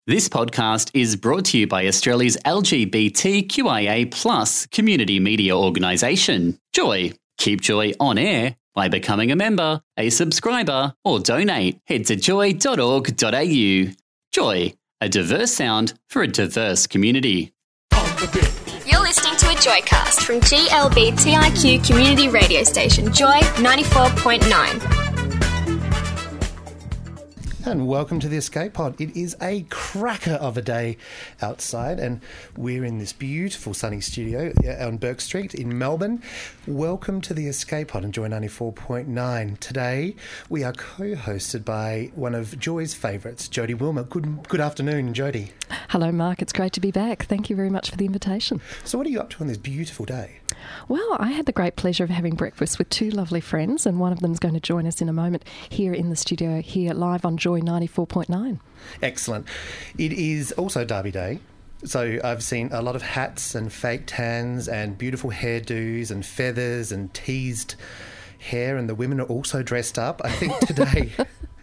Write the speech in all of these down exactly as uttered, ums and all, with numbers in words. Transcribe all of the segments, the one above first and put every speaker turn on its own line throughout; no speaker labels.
This podcast is brought to you by Australia's L G B T Q I A plus community media organisation, Joy. Keep Joy on air by becoming a member, a subscriber, or donate. Head to joy dot org dot a u. Joy, a diverse sound for a diverse community.
You're listening to a Joycast from G L B T I Q community radio station, Joy ninety-four point nine.
And welcome to the Escape Pod. It is a cracker of a day outside, and we're in this beautiful sunny studio on Burke Street in Melbourne. Welcome to the Escape Pod on Joy ninety-four point nine. Today we are co-hosted by one of Joy's favourites, Jodie Wilmot. Good, good afternoon, Jodie.
Hello, Mark. It's great to be back. Thank you very much for the invitation.
So what are you up to on this beautiful day?
Well, I had the great pleasure of having breakfast with two lovely friends, and one of them is going to join us in a moment here in the studio, here live on Joy ninety-four point nine.
Excellent. It is also Derby Day. So I've seen a lot of hats and fake tans and beautiful hairdos and feathers and teased hair, and the women are also dressed up. I think today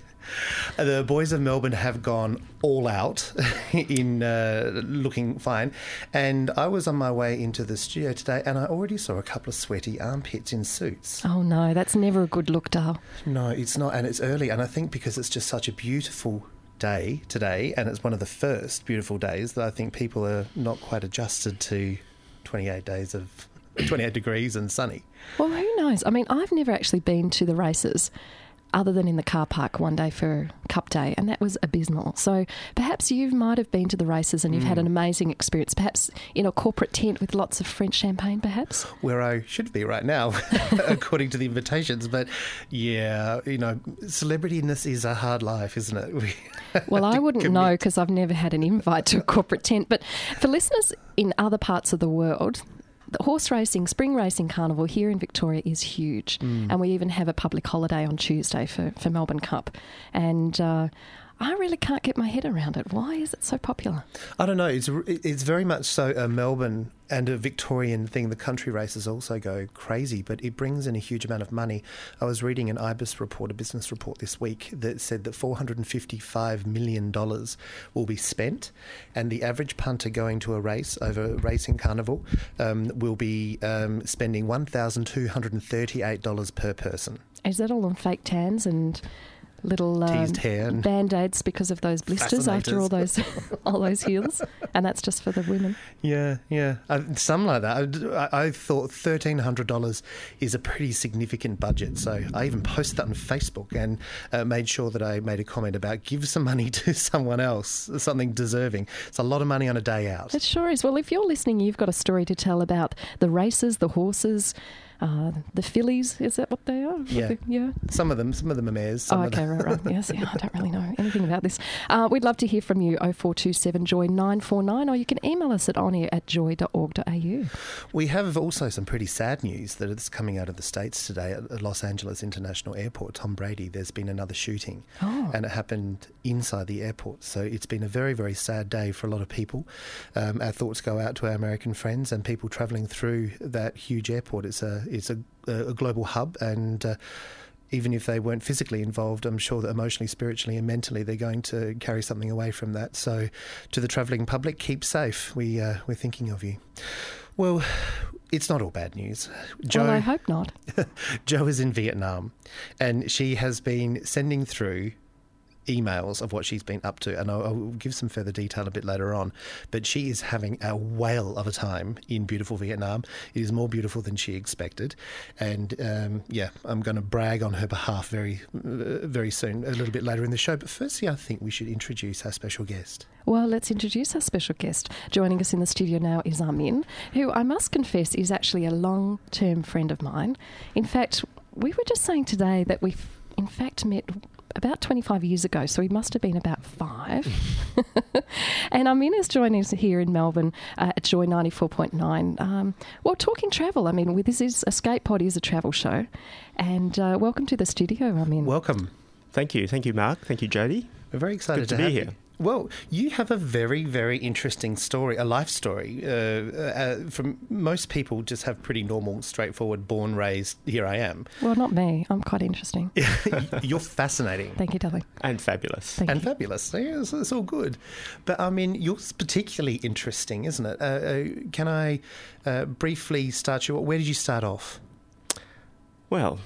the boys of Melbourne have gone all out in uh, looking fine. And I was on my way into the studio today and I already saw a couple of sweaty armpits in suits.
Oh no, that's never a good look, Dale.
No, it's not. And it's early. And I think because it's just such a beautiful day today, and it's one of the first beautiful days, that I think people are not quite adjusted to twenty-eight days of twenty-eight degrees and sunny.
Well, who knows? I mean, I've never actually been to the races other than in the car park one day for Cup Day, and that was abysmal. So perhaps you might have been to the races and you've mm. had an amazing experience, perhaps in a corporate tent with lots of French champagne, perhaps?
Where I should be right now, according to the invitations. But yeah, you know, celebrityness is a hard life, isn't it? We
well, I wouldn't commit. know because I've never had an invite to a corporate tent. But for listeners in other parts of the world, the horse racing, spring racing carnival here in Victoria is huge. Mm. And we even have a public holiday on Tuesday for, for Melbourne Cup. And uh, I really can't get my head around it. Why is it so popular?
I don't know. It's it's very much so a Melbourne and a Victorian thing. The country races also go crazy, but it brings in a huge amount of money. I was reading an IBIS report, a business report this week, that said that four hundred fifty-five million dollars will be spent, and the average punter going to a race over a racing carnival um, will be um, spending one thousand two hundred thirty-eight dollars per person.
Is that all on fake tans and little um,
teased hair and
band-aids because of those blisters after all those all those heels, and that's just for the women?
Yeah, yeah, uh, something like that. I, I thought thirteen hundred dollars is a pretty significant budget, so I even posted that on Facebook and uh, made sure that I made a comment about give some money to someone else, something deserving. It's a lot of money on a day out.
It sure is. Well, if you're listening, you've got a story to tell about the races, the horses, Uh, the fillies, is that what they are?
Yeah.
The, yeah.
Some of them, some of them are mares. Some
oh, okay,
of them.
right, right. Yes, yeah, I don't really know anything about this. Uh, we'd love to hear from you, oh four two seven joy nine four nine, or you can email us at onair at joy dot org dot a u.
We have also some pretty sad news that is coming out of the States today at Los Angeles International Airport. Tom Brady, there's been another shooting,
oh.
and it happened inside the airport. So it's been a very, very sad day for a lot of people. Um, our thoughts go out to our American friends and people travelling through that huge airport. It's a, it's a a global hub, and uh, even if they weren't physically involved, I'm sure that emotionally, spiritually and mentally they're going to carry something away from that. So to the travelling public, keep safe. We, uh, we're thinking of you. Well, it's not all bad news. Jo,
well, I hope not.
Jo is in Vietnam, and she has been sending through emails of what she's been up to, and I'll, I'll give some further detail a bit later on, but she is having a whale of a time in beautiful Vietnam. It is more beautiful than she expected, and um, yeah, I'm going to brag on her behalf very uh, very soon, a little bit later in the show. But firstly, I think we should introduce our special guest.
Well, let's introduce our special guest. Joining us in the studio now is Armin, who I must confess is actually a long-term friend of mine. In fact, we were just saying today that we've in fact met about twenty-five years ago, so he must have been about five. And Armin is joining us here in Melbourne uh, at Joy ninety-four point nine. Um, well, talking travel, I mean, this is Escape Pod is a travel show. And uh, welcome to the studio, Armin.
Welcome.
Thank you. Thank you, Mark. Thank you, Jodie.
We're very excited
Good to,
to
be
have
here.
you. Well, you have a very, very interesting story, a life story. Uh, uh, from most people just have pretty normal, straightforward, born, raised, here I am.
Well, not me. I'm quite interesting.
You're fascinating.
Thank you, darling.
And fabulous.
Thank
and
you.
fabulous. Yeah, it's, it's all good. But, I mean, yours particularly interesting, isn't it? Uh, uh, can I uh, briefly start you? Where did you start off?
Well,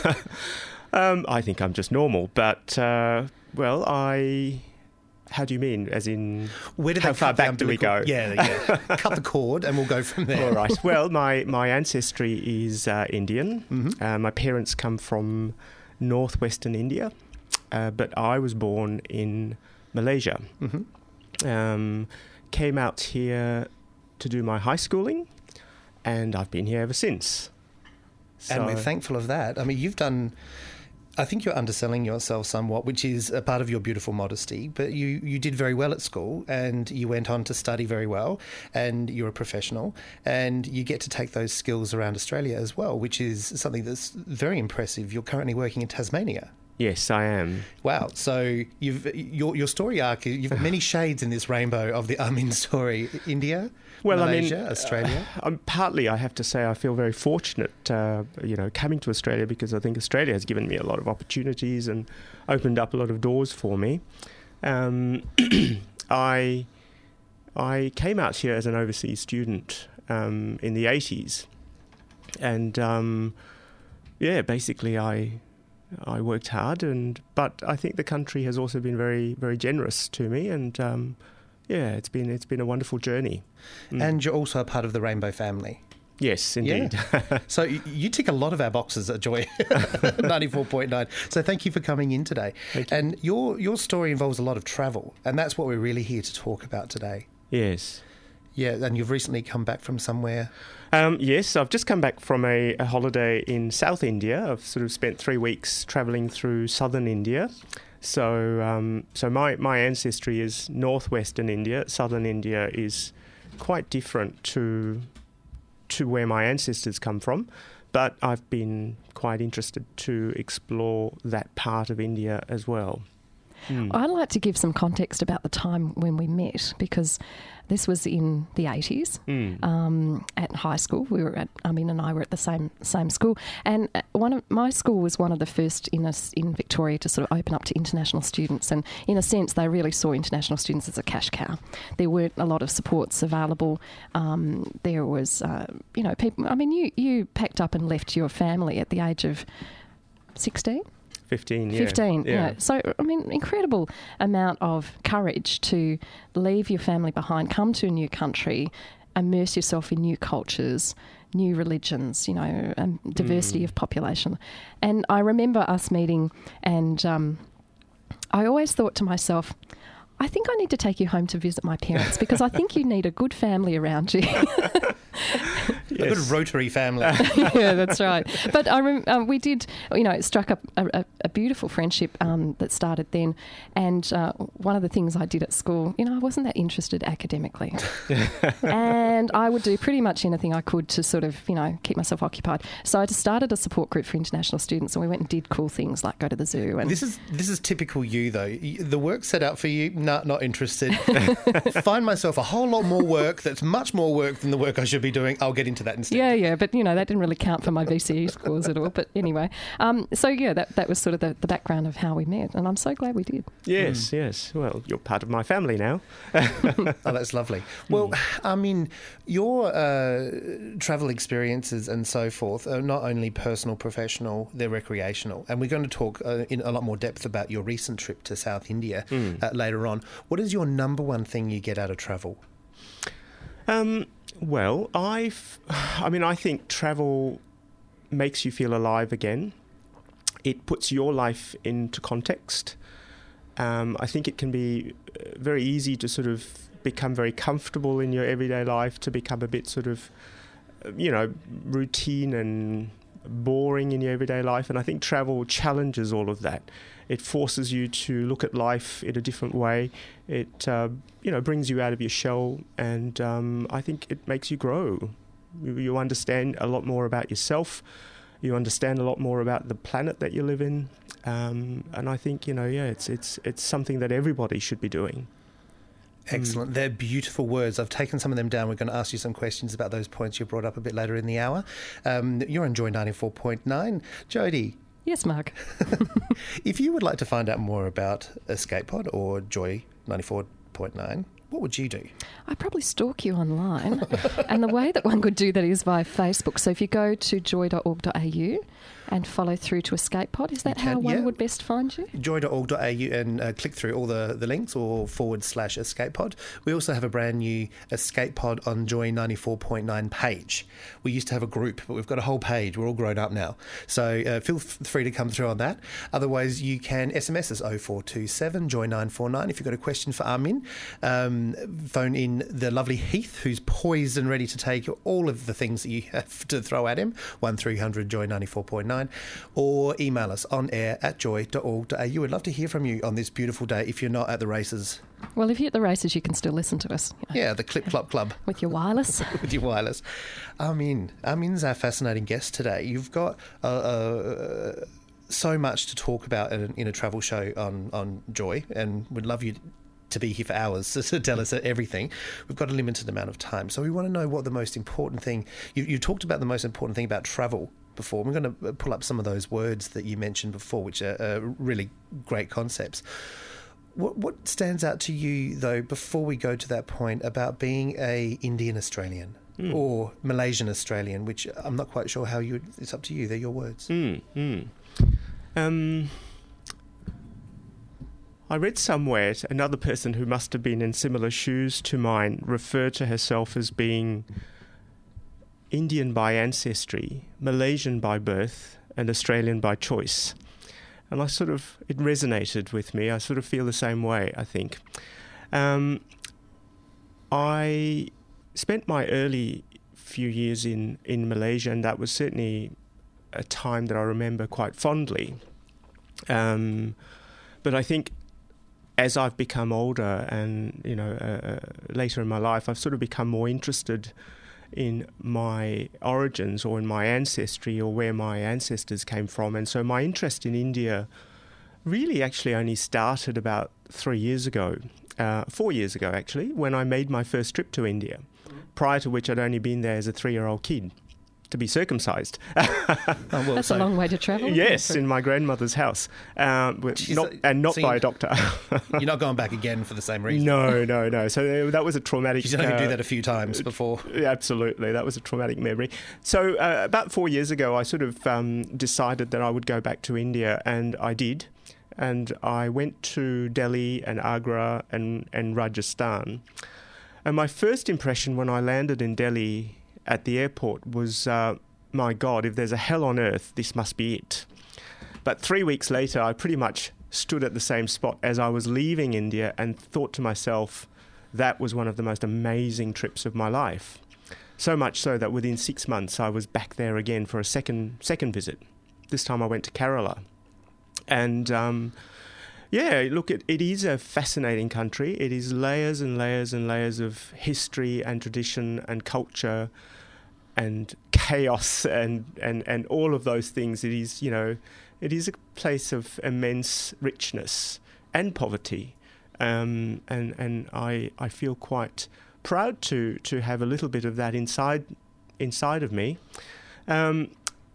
um, I think I'm just normal, but, uh, well, I... How do you mean? As in,
Where did
how
they
far
cut the
back do we go?
umbilical- Yeah, yeah. Cut the cord and we'll go from there.
All right. Well, my, my ancestry is uh, Indian.
Mm-hmm.
Uh, my parents come from northwestern India, uh, but I was born in Malaysia.
Mm-hmm.
Um, came out here to do my high schooling, and I've been here ever since.
And we're
So-
thankful of that. I mean, you've done... I think you're underselling yourself somewhat, which is a part of your beautiful modesty, but you, you did very well at school and you went on to study very well and you're a professional and you get to take those skills around Australia as well, which is something that's very impressive. You're currently working in Tasmania.
Yes, I am.
Wow. So you've your your story arc, you've got many shades in this rainbow of the Amin story. India,
Well,
Malaysia,
I mean,
Australia.
Uh, um, partly, I have to say, I feel very fortunate, uh, you know, coming to Australia because I think Australia has given me a lot of opportunities and opened up a lot of doors for me. Um, I I came out here as an overseas student um, in the eighties, and um, yeah, basically, I. I worked hard, and but I think the country has also been very, very generous to me, and um, yeah, it's been it's been a wonderful journey. Mm.
And you're also a part of the Rainbow family.
Yes, indeed.
Yeah. So y- you tick a lot of our boxes at Joy ninety-four point nine. So thank you for coming in today.
Thank you.
And your your story involves a lot of travel, and that's what we're really here to talk about today.
Yes.
Yeah, and you've recently come back from somewhere.
Um, yes, I've just come back from a, a holiday in South India. I've sort of spent three weeks travelling through southern India. So, um, so my, my ancestry is northwestern India. Southern India is quite different to to where my ancestors come from, but I've been quite interested to explore that part of India as well. Mm.
I'd like to give some context about the time when we met, because this was in the eighties
Mm.
um, at high school. We were at, Amin and I were at the same same school, and one of my school was one of the first in us in Victoria to sort of open up to international students, and in a sense they really saw international students as a cash cow. There weren't a lot of supports available. Um, there was, uh, you know, people. I mean, you you packed up and left your family at the age of sixteen.
fifteen, yeah.
fifteen,
yeah.
yeah. So, I mean, incredible amount of courage to leave your family behind, come to a new country, immerse yourself in new cultures, new religions, you know, um, diversity
Mm.
of population. And I remember us meeting, and um, I always thought to myself, I think I need to take you home to visit my parents because I think you need a good family around you.
A good Rotary family.
Yeah, that's right. But I rem- um, we did, you know, it struck up a, a, a beautiful friendship um, that started then. And uh, one of the things I did at school, you know, I wasn't that interested academically. And I would do pretty much anything I could to sort of, you know, keep myself occupied. So I just started a support group for international students, and we went and did cool things like go to the zoo. And
This is this is typical you, though. Y- The work set out for you, nah, not interested. Find myself a whole lot more work that's much more work than the work I should be doing. I'll get into that instead.
Yeah, yeah, but you know that didn't really count for my V C E scores at all. But anyway, um, so yeah, that that was sort of the, the background of how we met, and I'm so glad we did.
Yes, mm. yes. Well, you're part of my family now.
Oh, that's lovely. Well, I mean, your uh, travel experiences and so forth are not only personal, professional, they're recreational. And we're going to talk uh, in a lot more depth about your recent trip to South India mm. uh, later on. What is your number one thing you get out of travel?
Um, well, I've, I mean, I think travel makes you feel alive again. It puts your life into context. Um, I think it can be very easy to sort of become very comfortable in your everyday life, to become a bit sort of, you know, routine and boring in your everyday life. And I think travel challenges all of that. It forces you to look at life in a different way. It, uh, you know, brings you out of your shell, and um, I think it makes you grow. You, you understand a lot more about yourself. You understand a lot more about the planet that you live in. Um, and I think, you know, yeah, it's it's it's something that everybody should be doing.
Excellent. Mm. They're beautiful words. I've taken some of them down. We're going to ask you some questions about those points you brought up a bit later in the hour. Um, you're on Joy ninety-four point nine. Jodie.
Yes, Mark.
If you would like to find out more about Escape Pod or Joy ninety-four point nine, what would you do?
I'd probably stalk you online. And the way that one could do that is via Facebook. So if you go to joy dot org dot a u and follow through to Escape Pod, is that
can,
how one
yeah.
would best find you?
joy dot org dot a u and uh, click through all the, the links or forward slash Escape Pod. We also have a brand new Escape Pod on Joy ninety-four point nine page. We used to have a group, but we've got a whole page. We're all grown up now. So uh, feel f- free to come through on that. Otherwise, you can S M S us oh four two seven joy nine four nine if you've got a question for Armin. Um, phone in the lovely Heath, who's poised and ready to take all of the things that you have to throw at him, one three hundred joy ninety-four point nine, or email us on air at joy dot org dot a u. We'd love to hear from you on this beautiful day if you're not at the races.
Well, if you're at the races, you can still listen to us. You know,
yeah, the Clip Clop Club.
With your wireless.
With your wireless. Armin. Armin's our fascinating guest today. You've got uh, uh, so much to talk about in, in a travel show on, on Joy, and we'd love you to be here for hours to tell us everything. We've got a limited amount of time. So we want to know what the most important thing... You, you talked about the most important thing about travel before. We're going to pull up some of those words that you mentioned before, which are, are really great concepts. What, what stands out to you, though, before we go to that point, about being a Indian Australian mm. or Malaysian Australian, which I'm not quite sure how you... It's up to you. They're your words.
Mm, mm. Um... I read somewhere another person who must have been in similar shoes to mine referred to herself as being Indian by ancestry, Malaysian by birth, and Australian by choice. And I sort of, it resonated with me. I sort of feel the same way, I think. Um, I spent my early few years in, in Malaysia, and that was certainly a time that I remember quite fondly. Um, but I think as I've become older and, you know, uh, later in my life, I've sort of become more interested in my origins or in my ancestry or where my ancestors came from. And so my interest in India really actually only started about three years ago, uh, four years ago actually, when I made my first trip to India, prior to which I'd only been there as a three-year-old kid to be circumcised.
oh, well,
That's
so,
a long way to travel.
Yes, in my grandmother's house, um, not, and not
so
by a doctor.
You're not going back again for the same reason?
No, no, no. So that was a traumatic...
You only
uh,
do that a few times before.
Absolutely, that was a traumatic memory. So uh, about four years ago, I sort of um, decided that I would go back to India, and I did. And I went to Delhi and Agra and, and Rajasthan. And my first impression when I landed in Delhi at the airport was, uh, my God, if there's a hell on earth, this must be it. But three weeks later, I pretty much stood at the same spot as I was leaving India and thought to myself, that was one of the most amazing trips of my life. So much so that within six months, I was back there again for a second second visit. This time I went to Kerala. And... Um, Yeah, look, it, it is a fascinating country. It is layers and layers and layers of history and tradition and culture and chaos and, and, and all of those things. It is, you know, it is a place of immense richness and poverty. Um, and and I I feel quite proud to to have a little bit of that inside inside of me. Um,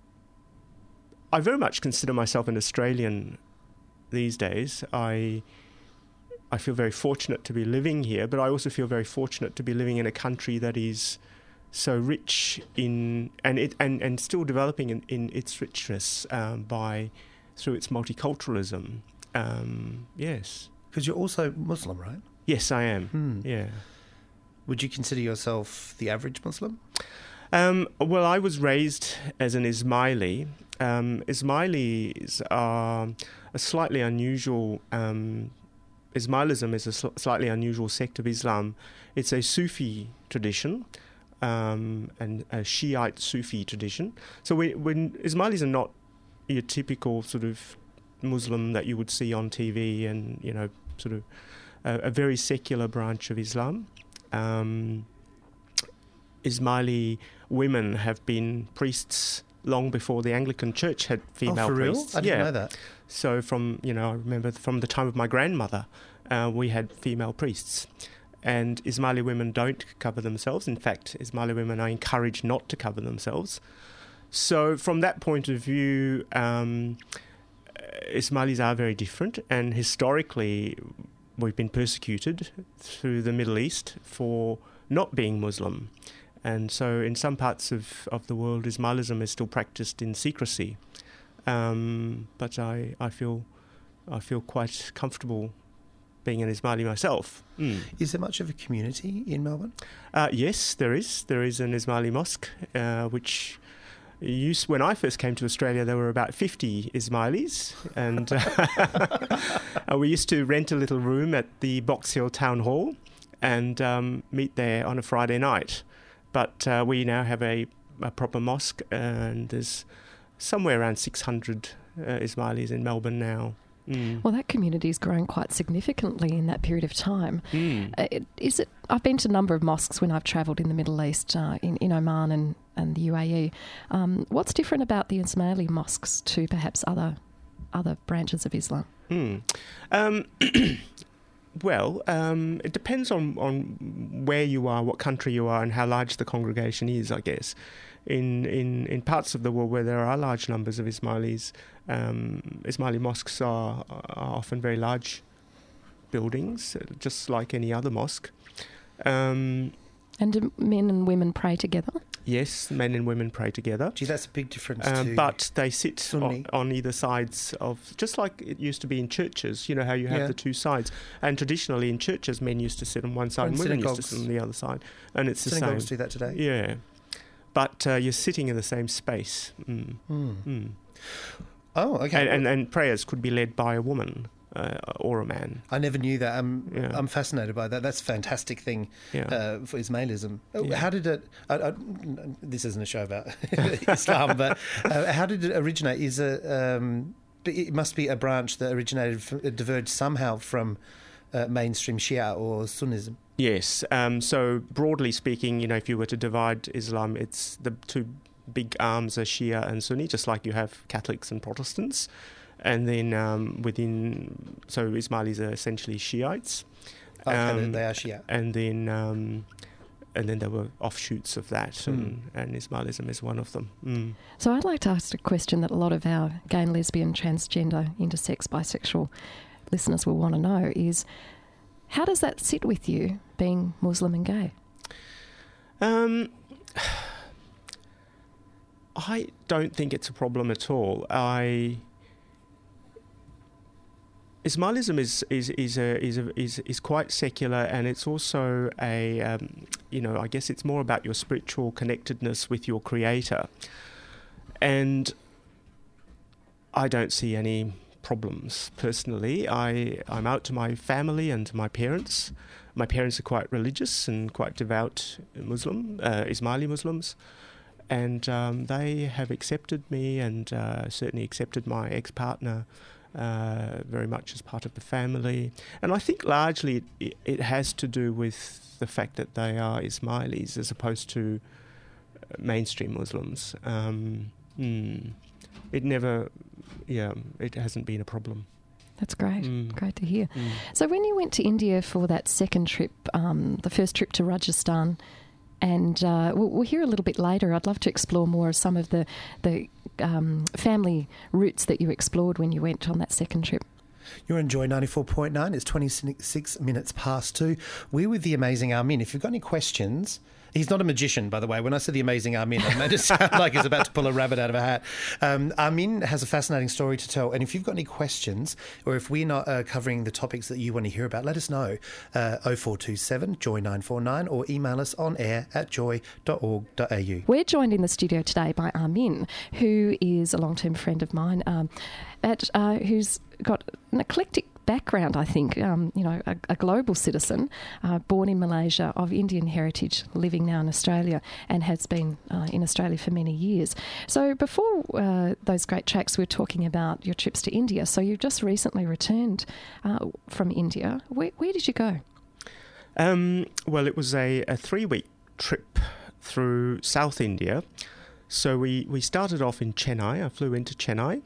I very much consider myself an Australian these days. I I feel very fortunate to be living here, but I also feel very fortunate to be living in a country that is so rich in and it and, and still developing in, in its richness um, by through its multiculturalism. Um, yes,
because you're also Muslim, right?
Yes, I am.
Hmm.
Yeah.
Would you consider yourself the average Muslim?
Um, well, I was raised as an Ismaili. Um, Ismailis are a slightly unusual... Um, Ismailism is a sl- slightly unusual sect of Islam. It's a Sufi tradition, um, and a Shiite Sufi tradition. So we, when Ismailis are not your typical sort of Muslim that you would see on T V and, you know, sort of a, a very secular branch of Islam. Um, Ismaili women have been priests long before the Anglican Church had female
oh, for
priests.
Real? I didn't
yeah.
know that.
So from, you know, I remember from the time of my grandmother, uh, we had female priests. and Ismaili women don't cover themselves. In fact, Ismaili women are encouraged not to cover themselves. So from that point of view, um, Ismailis are very different, and historically we've been persecuted through the Middle East for not being Muslim. And so in some parts of, of the world, Ismailism is still practiced in secrecy. Um, but I, I feel I feel quite comfortable being an Ismaili myself. Mm.
Is there much of a community in Melbourne?
Uh, yes, there is. There is an Ismaili mosque, uh, which used, when I first came to Australia, there were about fifty Ismailis, and uh, we used to rent a little room at the Box Hill Town Hall and um, meet there on a Friday night. But uh, we now have a, a proper mosque, and there's somewhere around six hundred uh, Ismailis in Melbourne now. Mm.
Well, that community has grown quite significantly in that period of time.
Mm.
Uh, is it? I've been to a number of mosques when I've travelled in the Middle East, uh, in, in Oman and, and the U A E. Um, what's different about the Ismaili mosques to perhaps other other branches of Islam?
Mm. Um, well, um, it depends on, on where you are, what country you are, and how large the congregation is, I guess. In, in, in parts of the world where there are large numbers of Ismailis, um, Ismaili mosques are, are often very large buildings, just like any other mosque. Um,
and do men and women pray together?
Yes, men and women pray together.
Gee, that's a big difference
um,
to
But they sit
Sunni.
on, on either sides of, just like it used to be in churches, you know, how you have
Yeah.
the two sides. And traditionally in churches, men used to sit on one side
And
and women used to
synagogues.
sit on the other side. And it's the same.
Synagogues do that today.
Yeah. But uh, you're sitting in the same space. Mm.
Mm.
Mm.
Oh, okay.
And, and, and prayers could be led by a woman uh, or a man.
I never knew that. I'm
Yeah.
I'm fascinated by that. That's a fantastic thing
Yeah.
uh, for Ismailism. Oh,
Yeah.
How did it? I, I, this isn't a show about Islam, but uh, how did it originate? Is it? Um, it must be a branch that originated, from, it diverged somehow from uh, mainstream Shia or Sunnism.
Yes. Um, so broadly speaking, you know, if you were to divide Islam, it's the two big arms are Shia and Sunni, just like you have Catholics and Protestants. And then um, within, so Ismailis are essentially Shiites.
Okay,
Um,
they are Shia.
And then, um, and then there were offshoots of that,
Mm.
and, and Ismailism is one of them. Mm.
So I'd like to ask a question that a lot of our gay and lesbian, transgender, intersex, bisexual listeners will want to know is, how does that sit with you, being Muslim and gay?
Um, I don't think it's a problem at all. I Ismailism is is is a, is, a, is is quite secular, and it's also a um, you know I guess it's more about your spiritual connectedness with your Creator, and I don't see any problems personally. I I'm out to my family and to my parents. My parents are quite religious and quite devout Muslim, uh, Ismaili Muslims. And um, they have accepted me and uh, certainly accepted my ex-partner uh, very much as part of the family. And I think largely it, it has to do with the fact that they are Ismailis as opposed to mainstream Muslims. Um, mm, it never, yeah, it hasn't been a problem.
That's great.
Mm.
Great to hear.
Mm.
So when you went to India for that second trip, um, the first trip to Rajasthan, and uh, we'll, we'll hear a little bit later. I'd love to explore more of some of the, the um, family routes that you explored when you went on that second trip.
You're on Joy ninety-four point nine. It's twenty-six minutes past two. We're with the amazing Armin. If you've got any questions... He's not a magician, by the way. When I said the amazing Armin, I made it sound like he's about to pull a rabbit out of a hat. Um, Armin has a fascinating story to tell. And if you've got any questions, or if we're not uh, covering the topics that you want to hear about, let us know. Uh, oh four two seven, joy nine four nine, or email us on air at joy dot org dot a u.
We're joined in the studio today by Armin, who is a long-term friend of mine, um, at, uh, who's got an eclectic background, I think, um, you know, a, a global citizen, uh, born in Malaysia, of Indian heritage, living now in Australia, and has been uh, in Australia for many years. So before uh, those great tracks, we were talking about your trips to India. So you've just recently returned uh, from India. Where, where did you go?
Um, well, it was a, a three-week trip through South India. So we, we started off in Chennai. I flew into Chennai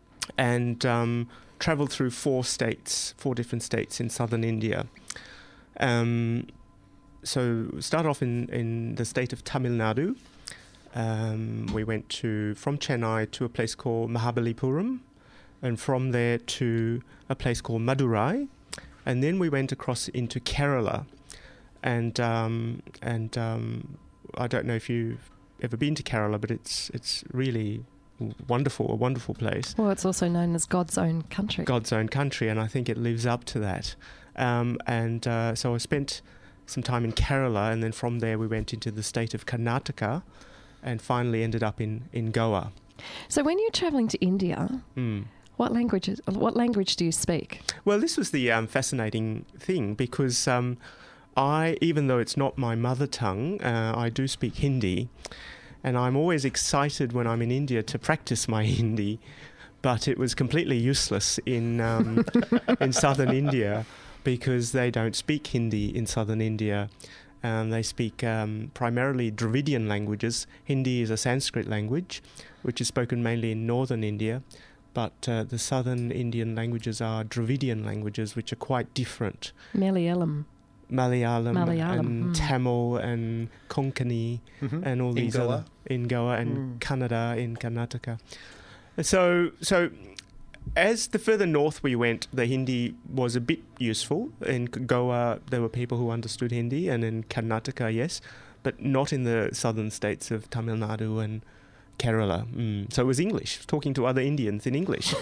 and um, travelled through four states, four different states in southern India. Um, so start off in, in the state of Tamil Nadu. Um, we went to from Chennai to a place called Mahabalipuram, and from there to a place called Madurai, and then we went across into Kerala, and um, and um, I don't know if you've ever been to Kerala, but it's it's really wonderful, a wonderful place.
Well, it's also known as God's own country.
God's own country, and I think it lives up to that. Um, and uh, so I spent some time in Kerala, and then from there we went into the state of Karnataka, and finally ended up in, in Goa.
So when you're travelling to India,
Mm.
what language what language do you speak?
Well, this was the um, fascinating thing, because um, I, even though it's not my mother tongue, uh, I do speak Hindi, and I'm always excited when I'm in India to practice my Hindi, but it was completely useless in um, in southern India, because they don't speak Hindi in southern India. Um, they speak um, primarily Dravidian languages. Hindi is a Sanskrit language, which is spoken mainly in northern India, but uh, the southern Indian languages are Dravidian languages, which are quite different.
Malayalam.
Malayalam,
Malayalam,
and
mm.
Tamil and Konkani
Mhm.
and all
In
these
Goa.
other in Goa and
Mm.
Kannada in Karnataka. So, so as the further north we went, the Hindi was a bit useful. In Goa, there were people who understood Hindi, and in Karnataka, yes, but not in the southern states of Tamil Nadu and Kerala. Mm. So it was English, talking to other Indians in English.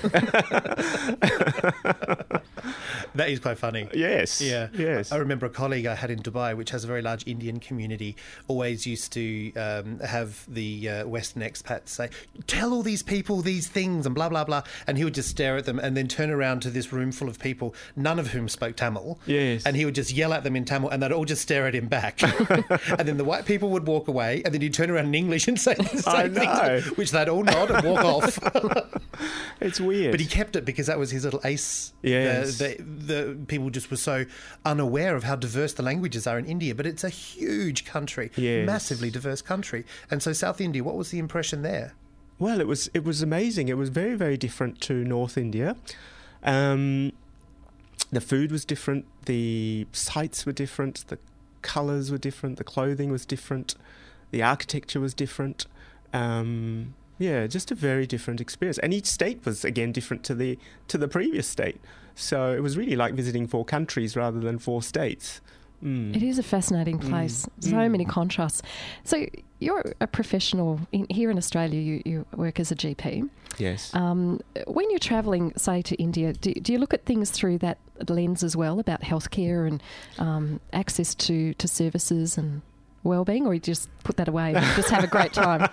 That is quite funny.
Yes.
Yeah.
Yes.
I remember a colleague I had in Dubai, which has a very large Indian community, always used to um, have the uh, Western expats say, tell all these people these things and blah, blah, blah. And he would just stare at them and then turn around to this room full of people, none of whom spoke Tamil.
Yes.
And he would just yell at them in Tamil and they'd all just stare at him back. And then the white people would walk away and then he'd turn around in English and say the
I
same
know.
thing, which they'd all nod and walk off.
It's weird.
But he kept it because that was his little ace.
Yes.
The, the, the people just were so unaware of how diverse the languages are in India. But it's a huge country,
Yes.
massively diverse country. And so South India, what was the impression there?
Well, it was it was amazing. It was very, very different to North India. Um, the food was different. The sights were different. The colours were different. The clothing was different. The architecture was different. Um, yeah, just a very different experience. And each state was again different to the to the previous state. So it was really like visiting four countries rather than four states. Mm.
It is a fascinating place. So
Mm.
many contrasts. So you're a professional in, here in Australia. You, you work as a G P.
Yes.
Um, when you're travelling, say, to India, do, do you look at things through that lens as well about healthcare and um, access to, to services and well-being, or you just put that away and just have a great time?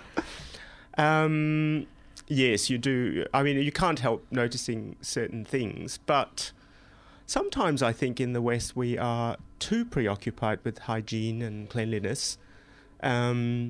Um, yes, you do. I mean, you can't help noticing certain things, but sometimes I think in the West we are too preoccupied with hygiene and cleanliness. Um,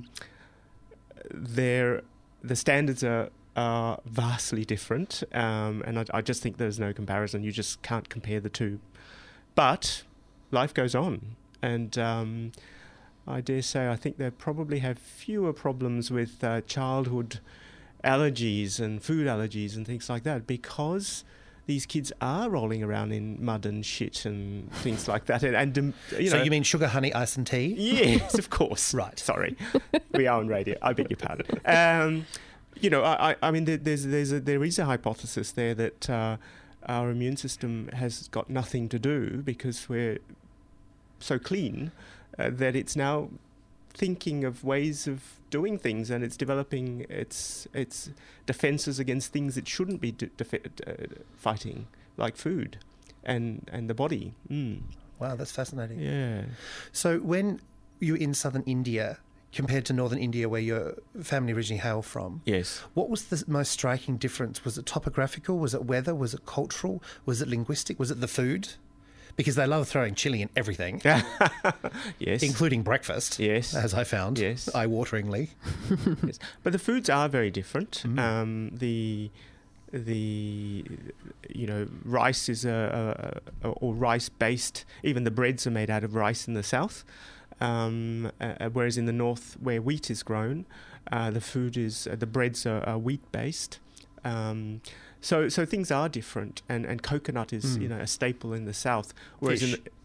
there, the standards are, are vastly different, um, and I, I just think there's no comparison. You just can't compare the two. But life goes on, and um, I dare say I think they probably have fewer problems with uh, childhood allergies and food allergies and things like that, because these kids are rolling around in mud and shit and things like that. And, and um, you know,
So you mean sugar, honey, ice and tea?
yes, of course.
Right.
Sorry, we are on radio. I beg your pardon. Um, you know, I, I, I mean, there, there's, there's a, there is a hypothesis there that uh, our immune system has got nothing to do because we're so clean uh, that it's now thinking of ways of doing things, and it's developing its its defenses against things it shouldn't be de- def- uh, fighting, like food and and the body. Mm.
Wow, that's fascinating.
Yeah.
So when you're in southern India compared to northern India, where your family originally hail from,
Yes.
what was the most striking difference? Was it topographical? Was it weather? Was it cultural? Was it linguistic? Was it the food? Because they love throwing chili in everything,
Yes.
including breakfast,
Yes.
as I found,
Yes.
eye-wateringly.
Yes. But the foods are very different.
Mm.
Um, the the you know rice is a, a, a or rice based. Even the breads are made out of rice in the south, um, uh, whereas in the north, where wheat is grown, uh, the food is uh, the breads are, are wheat based. Um, so so things are different, and, and coconut is
Mm.
you know a staple in the south, whereas in
Fish.
the,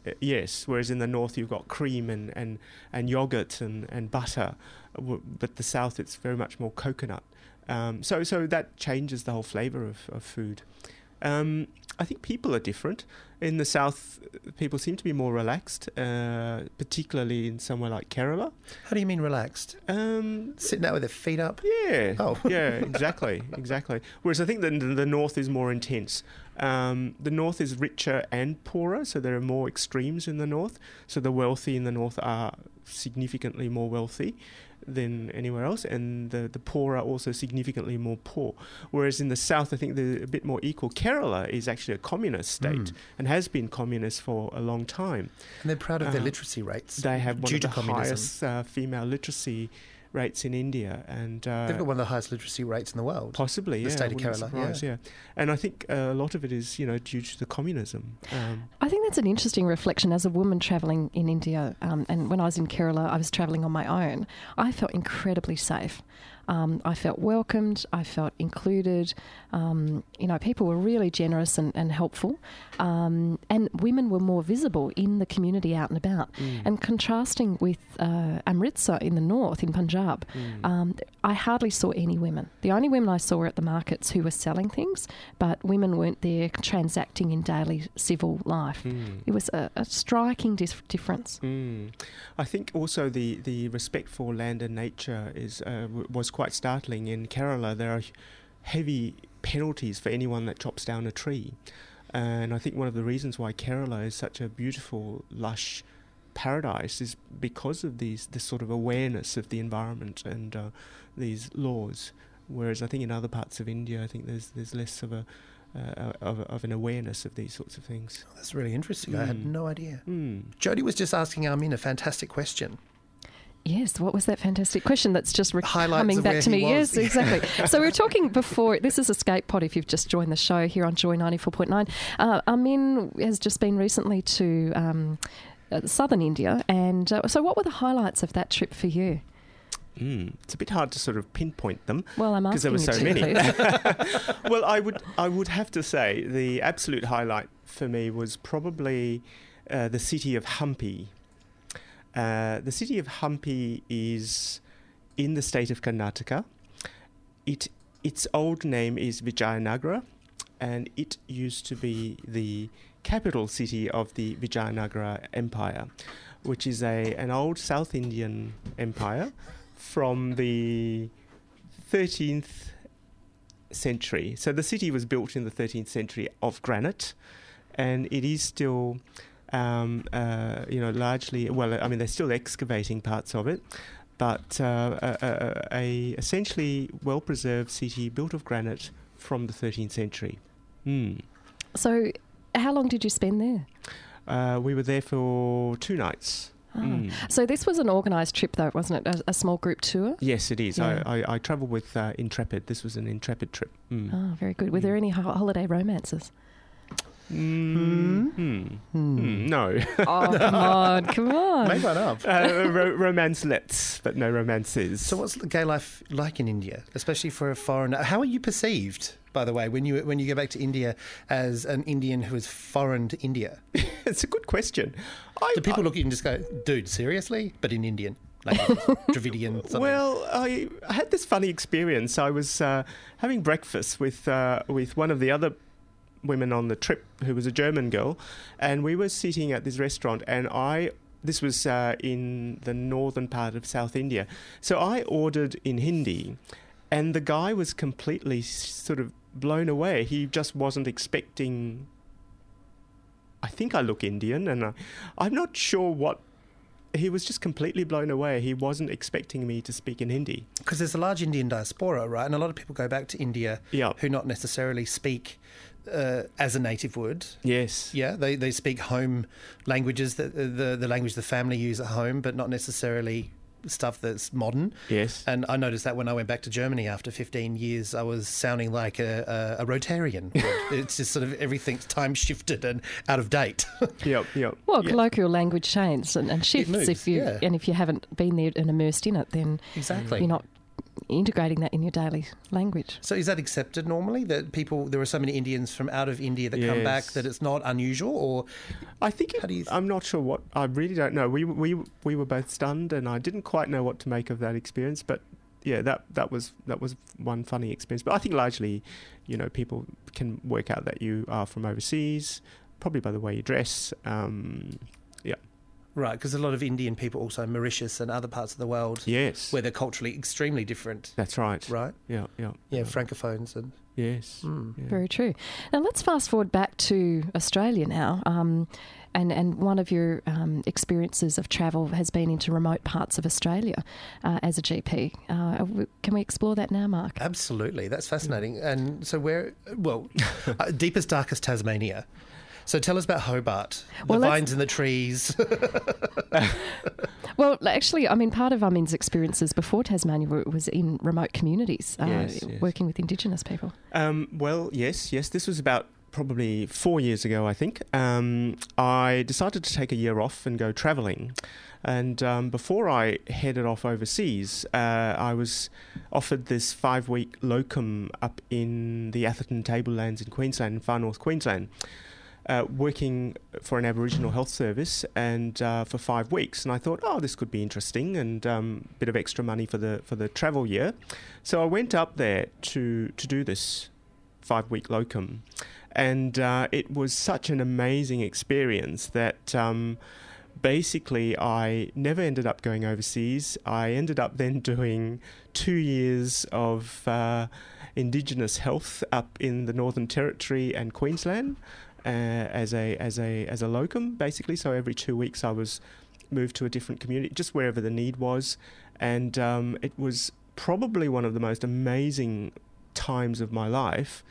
Uh, yes, whereas in the north you've got cream and, and, and yogurt and, and butter, w- but the south it's very much more coconut. Um, so so that changes the whole flavour of, of food. Um, I think people are different. In the south, people seem to be more relaxed, uh, particularly in somewhere like Kerala.
How do you mean relaxed?
Um,
Sitting out with their feet up?
Yeah.
Oh.
yeah, exactly, exactly. Whereas I think that the, the north is more intense. Um, the north is richer and poorer, so there are more extremes in the north. So the wealthy in the north are significantly more wealthy than anywhere else, and the, the poor are also significantly more poor. Whereas in the south, I think they're a bit more equal. Kerala is actually a communist state
Mm.
and has been communist for a long time.
And they're proud of their
Uh,
literacy rates.
They have one
due
of
to
the
communism.
highest uh, female literacy rates in India, and uh,
They've got one of the highest literacy rates in the world.
possibly,
the
yeah,
state of
wouldn't
Kerala,
surprise, yeah. And I think uh, a lot of it is, you know, due to the communism. Um,
I think that's an interesting reflection as a woman travelling in India. Um, and when I was in Kerala, I was travelling on my own. I felt incredibly safe. Um, I felt welcomed. I felt included. Um, you know, people were really generous and, and helpful. Um, and women were more visible in the community out and about.
Mm.
And contrasting with uh, Amritsar in the north, in Punjab,
Mm.
um, I hardly saw any women. The only women I saw were at the markets who were selling things, but women weren't there transacting in daily civil life.
Mm.
It was a, a striking dis- difference.
Mm. I think also the, the respect for land and nature is uh, w- was quite startling. In Kerala, there are heavy penalties for anyone that chops down a tree. And I think one of the reasons why Kerala is such a beautiful, lush paradise is because of these this sort of awareness of the environment and uh, these laws. Whereas I think in other parts of India, I think there's there's less of a uh, of, of an awareness of these sorts of things.
Oh, that's really interesting. I had
Mm.
no idea.
Mm.
Jodie was just asking Armin a fantastic question.
Yes, what was that fantastic question that's just re-
Highlights
coming
of
back
where
to
he
me?
was.
Yes, exactly. So we were talking before, this is Escape Pod if you've just joined the show here on Joy ninety-four point nine. Uh, Armin has just been recently to um, uh, southern India, and uh, so what were the highlights of that trip for you?
Mm. It's a bit hard to sort of pinpoint them.
Well, I'm
because
asking
there were so
you
many.
to, please.
Well, I would I would have to say the absolute highlight for me was probably uh, the city of Hampi. Uh, the city of Hampi is in the state of Karnataka. It its old name is Vijayanagara, and it used to be the capital city of the Vijayanagara Empire, which is a an old South Indian empire from the thirteenth century. So the city was built in the thirteenth century of granite, and it is still, um, uh, you know, largely, well, I mean, they're still excavating parts of it, but uh, a, a, a essentially well-preserved city built of granite from the thirteenth century. Mm.
So how long did you spend there?
Uh, we were there for two nights.
Oh.
Mm.
So this was an organised trip though, wasn't it? A, a small group tour?
Yes, it is.
Yeah.
I, I, I travelled with uh, Intrepid. This was an Intrepid trip. Mm.
Oh, very good. Were there any ho- holiday romances?
Mm. Mm. Mm. No.
Oh, come on, come on.
Make one up.
uh, ro- romance-lets, but no romances.
So what's gay life like in India, especially for a foreigner? How are you perceived, by the way, when you when you go back to India as an Indian who is foreign to India?
It's a good question. I,
Do people
I,
look at you and just go, dude, seriously? But in Indian, like Dravidian something.
Well, I had this funny experience. I was uh, having breakfast with uh, with one of the other women on the trip, who was a German girl, and we were sitting at this restaurant, and I this was uh, in the northern part of South India, so I ordered in Hindi, and the guy was completely s- sort of blown away. He just wasn't expecting. I think I look Indian, and I, I'm not sure what. He was just completely blown away. He wasn't expecting me to speak in Hindi.
Because there's a large Indian diaspora, right? And a lot of people go back to India
Yeah.
who not necessarily speak uh, as a native would.
Yes.
Yeah, they, they speak home languages, that the, the language the family use at home, but not necessarily stuff that's modern.
Yes.
And I noticed that when I went back to Germany after fifteen years, I was sounding like a, a, a Rotarian. It's just sort of everything's time shifted and out of date.
Yep. Yep.
Well,
Yeah.
colloquial language changes and, and shifts
moves,
if you
yeah.
and if you haven't been there and immersed in it, then
Exactly.
you're not integrating that in your daily language.
So is that accepted normally, that people, there are so many Indians from out of India that come
Yes.
back, that it's not unusual? Or
I think
How
it,
do you th-
I'm not sure what. I really don't know. We we we were both stunned, and I didn't quite know what to make of that experience. But yeah, that that was that was one funny experience. But I think largely, you know, people can work out that you are from overseas, probably by the way you dress. Um, yeah.
Right, because a lot of Indian people, also Mauritius and other parts of the world,
Yes.
where they're culturally extremely different,
That's right.
right?
Yeah. Yeah.
Yeah, francophones and...
Yes.
Mm.
Yeah.
Very true. Now let's fast forward back to Australia now. Um, and, and one of your um, experiences of travel has been into remote parts of Australia uh, as a G P. Uh, w- can we explore that now, Mark?
Absolutely, that's fascinating. And so where, well, uh, deepest, darkest Tasmania. So tell us about Hobart, the
Well, let's-
vines and the trees.
Well, actually, I mean, part of Amin's experiences before Tasmania were, was in remote communities, uh,
Yes, yes.
working with Indigenous people.
Um, well, yes, yes. This was about probably four years ago, I think. Um, I decided to take a year off and go travelling. And um, before I headed off overseas, uh, I was offered this five-week locum up in the Atherton Tablelands in Queensland, in far north Queensland. Uh, working for an Aboriginal health service and uh, for five weeks, and I thought, oh, this could be interesting, and a um, bit of extra money for the for the travel year. So I went up there to to do this five week locum, and uh, it was such an amazing experience that um, basically I never ended up going overseas. I ended up then doing two years of uh, Indigenous health up in the Northern Territory and Queensland. Uh, as a as a as a locum, basically. So every two weeks I was moved to a different community, just wherever the need was, and um, it was probably one of the most amazing times of my life.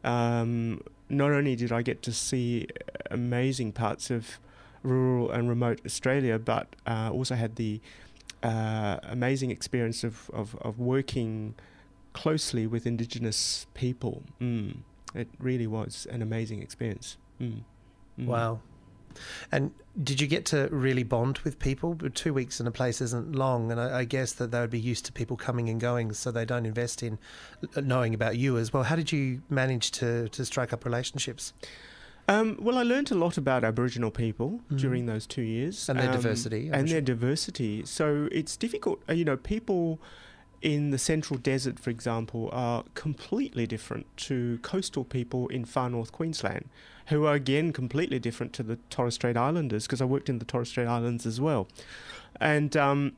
Um, not only did I get to see amazing parts of rural and remote Australia, but uh, also had the uh, amazing experience of, of, of working closely with Indigenous people. Mm. It really was an amazing experience. Mm. Mm.
Wow. And did you get to really bond with people? Two weeks in a place isn't long, and I, I guess that they would be used to people coming and going, so they don't invest in knowing about you as well. How did you manage to, to strike up relationships?
Um, well, I learned a lot about Aboriginal people mm. during those two years.
And their
um,
diversity. I'm
And
sure.
their diversity. So it's difficult, uh, you know, people in the Central Desert, for example, are completely different to coastal people in far north Queensland, who are again completely different to the Torres Strait Islanders, because I worked in the Torres Strait Islands as well. And um,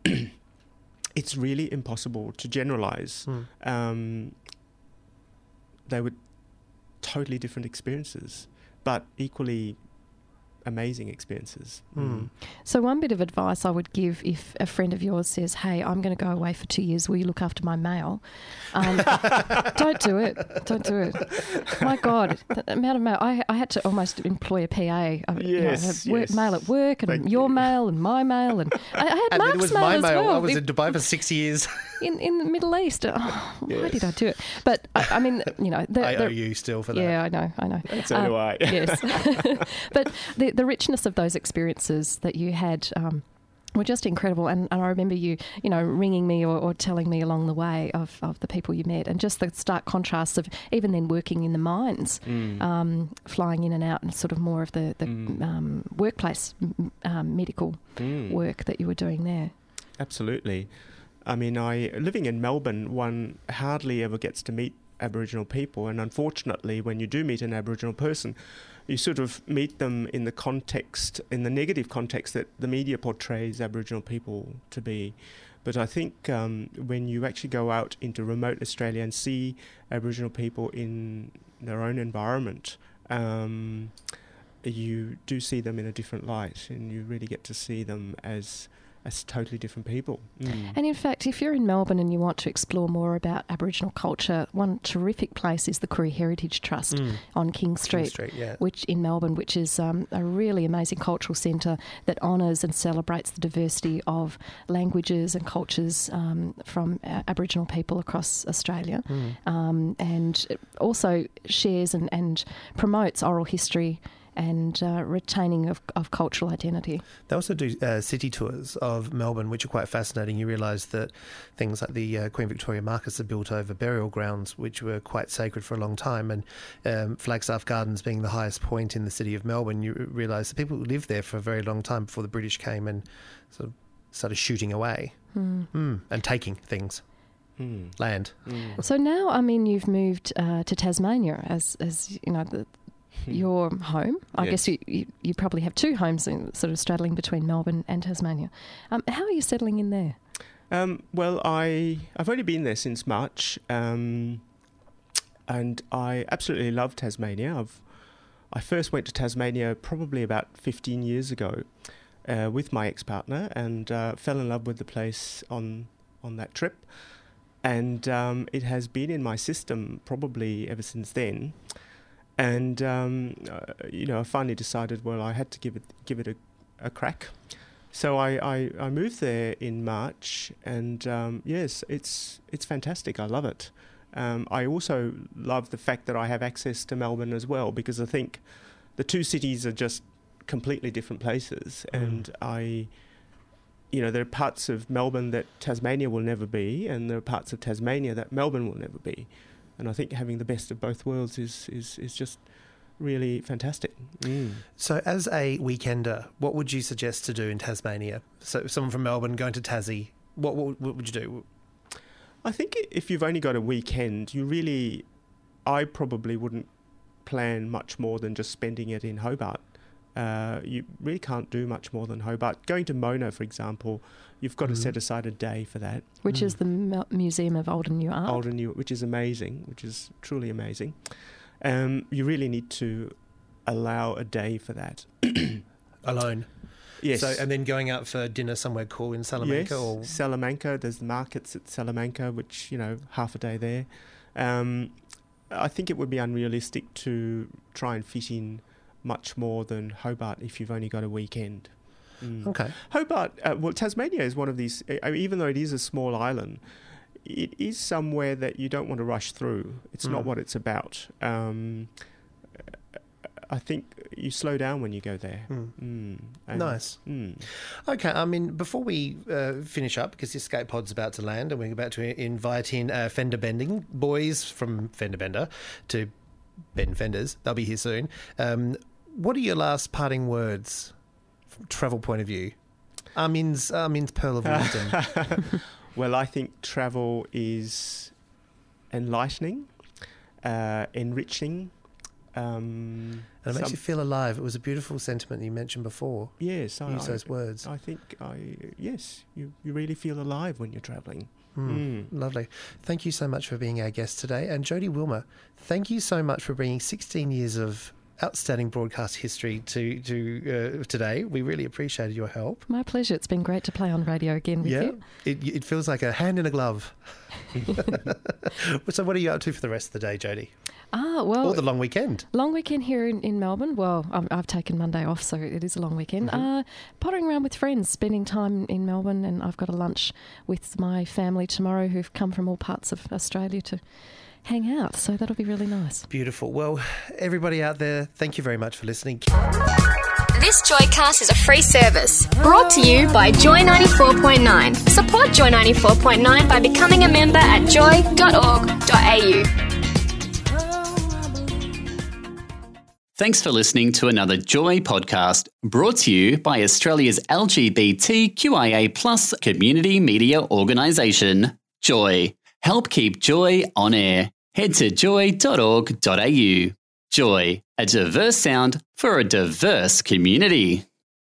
it's really impossible to generalise.
Mm.
Um, they were totally different experiences, but equally amazing experiences.
Mm.
So one bit of advice I would give if a friend of yours says, hey, I'm going to go away for two years, will you look after my mail? Um, don't do it. Don't do it. My God, the amount of mail. I, I had to almost employ a P A. I, you know,
Yes,
have work,
yes.
mail at work and
Thank
your
you.
mail and my mail. And I, I had
And
Mark's
it was
mail
my
as
mail.
well.
I was
It-
in Dubai for six years.
in, in the Middle East. Oh, why
Yes.
did I do it? But, I, I mean, you know. The,
I
the,
owe you still for that.
Yeah, I know, I know.
So do I.
Yes. But the, the richness of those experiences that you had um, were just incredible. And, and I remember you, you know, ringing me or, or telling me along the way of, of the people you met, and just the stark contrasts of even then working in the mines,
Mm.
um, flying in and out, and sort of more of the, the
Mm.
um, workplace m- um, medical
Mm.
work that you were doing there.
Absolutely. I mean, I living in Melbourne, one hardly ever gets to meet Aboriginal people, and unfortunately, when you do meet an Aboriginal person, you sort of meet them in the context, in the negative context that the media portrays Aboriginal people to be. But I think um, when you actually go out into remote Australia and see Aboriginal people in their own environment, um, you do see them in a different light, and you really get to see them as as totally different people. Mm.
And in fact, if you're in Melbourne and you want to explore more about Aboriginal culture, one terrific place is the Koori Heritage Trust
Mm.
on King Street,
King Street, yeah.
which in Melbourne, which is um, a really amazing cultural centre that honours and celebrates the diversity of languages and cultures um, from uh, Aboriginal people across Australia,
Mm.
um, and it also shares and, and promotes oral history and uh, retaining of, of cultural identity.
They also do uh, city tours of Melbourne, which are quite fascinating. You realise that things like the uh, Queen Victoria Market are built over burial grounds, which were quite sacred for a long time, and um, Flagstaff Gardens being the highest point in the city of Melbourne, you realise that people lived there for a very long time before the British came and sort of started shooting away mm. Mm, and taking things. Mm. Land.
Mm. So now, I mean, you've moved uh, to Tasmania as, as you know, the, your home. I
yes.
guess you, you, you probably have two homes in, sort of straddling between Melbourne and Tasmania. Um, how are you settling in there?
Um, well, I, I've only been there since March, um, and I absolutely love Tasmania. I've, I first went to Tasmania probably about fifteen years ago uh, with my ex-partner, and uh, fell in love with the place on, on that trip. And um, it has been in my system probably ever since then. And, um, uh, you know, I finally decided, well, I had to give it give it a, a crack. So I, I, I moved there in March, and, um, yes, it's it's fantastic. I love it. Um, I also love the fact that I have access to Melbourne as well, because I think the two cities are just completely different places. Mm. And I... You know, there are parts of Melbourne that Tasmania will never be, and there are parts of Tasmania that Melbourne will never be. And I think having the best of both worlds is is, is just really fantastic. Mm.
So as a weekender, what would you suggest to do in Tasmania? So someone from Melbourne going to Tassie, what, what, what would you do?
I think if you've only got a weekend, you really, I probably wouldn't plan much more than just spending it in Hobart. Uh, you really can't do much more than Hobart. Going to Mona, for example, you've got mm. to set aside a day for that.
Which
mm.
is the M- Museum of Old and New Art.
Old and New, which is amazing, which is truly amazing. Um, you really need to allow a day for that.
Alone?
Yes.
So, and then going out for dinner somewhere cool in Salamanca?
Yes,
or
Salamanca. There's the markets at Salamanca, which, you know, half a day there. Um, I think it would be unrealistic to try and fit in much more than Hobart if you've only got a weekend. Mm.
Okay.
Hobart, uh, well, Tasmania is one of these, uh, even though it is a small island, it is somewhere that you don't want to rush through. It's mm. not what it's about. Um, I think you slow down when you go there.
Mm.
Mm.
And, nice.
Mm.
Okay, I mean, before we uh, finish up, because the Escape Pod's about to land and we're about to invite in uh, Fender Bending, boys from Fender Bender to bend fenders. They'll be here soon. Um, what are your last parting words from a travel point of view? Armin's, Armin's pearl of wisdom.
Well, I think travel is enlightening, uh, enriching. Um,
and it makes you feel alive. It was a beautiful sentiment you mentioned before.
Yes.
You used
I,
those words.
I think, I yes, you, you really feel alive when you're travelling.
Mm, mm. Lovely. Thank you so much for being our guest today. And Jodie Wilmer, thank you so much for bringing sixteen years of outstanding broadcast history to to uh, today. We really appreciated your help.
My pleasure. It's been great to play on radio again with
yeah,
you.
It, it feels like a hand in a glove. So what are you up to for the rest of the day, Jodie?
Ah, well...
Or the long weekend.
Long weekend here in, in Melbourne. Well, I've, I've taken Monday off, so it is a long weekend. Mm-hmm. Uh, pottering around with friends, spending time in Melbourne, and I've got a lunch with my family tomorrow who've come from all parts of Australia to hang out, so that'll be really nice.
Beautiful. Well, everybody out there, thank you very much for listening.
This Joycast is a free service brought to you by Joy ninety-four point nine. Support Joy ninety-four point nine by becoming a member at joy dot org dot a u.
Thanks for listening to another Joy podcast brought to you by Australia's L G B T Q I A plus community media organisation, Joy. Help keep Joy on air. Head to joy dot org dot a u. Joy, a diverse sound for a diverse community.